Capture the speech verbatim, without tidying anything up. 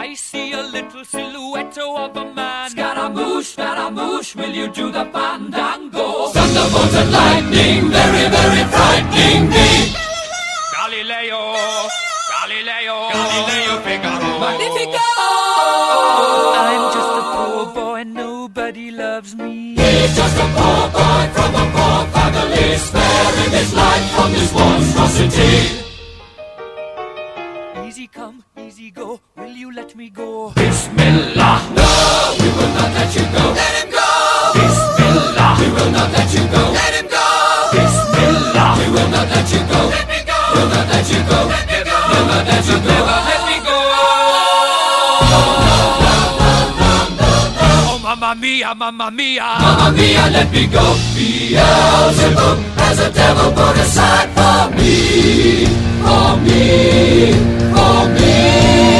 I see a little silhouette of a man. Scaramouche, Scaramouche, will you do the fandango? Thunderbolt and lightning, very, very frightening me. Galileo, Galileo, Galileo Figaro. Magnifico! I'm just a poor boy, nobody loves me. He's just a poor boy from a poor family, sparing his life from this monstrosity. Easy come, easy go, will you let me go? Bismillah, no, we will not let you go. Let him go! Bismillah, we will not let you go. Let him go! Bismillah, we will not let you go. Let me go! We'll not let you go. Let me go! We'll not let you go. Never let me go! Oh, mamma mia, mamma mia! Mamma mia, let me go. Beelzebub has a devil put aside for me, for me, for me.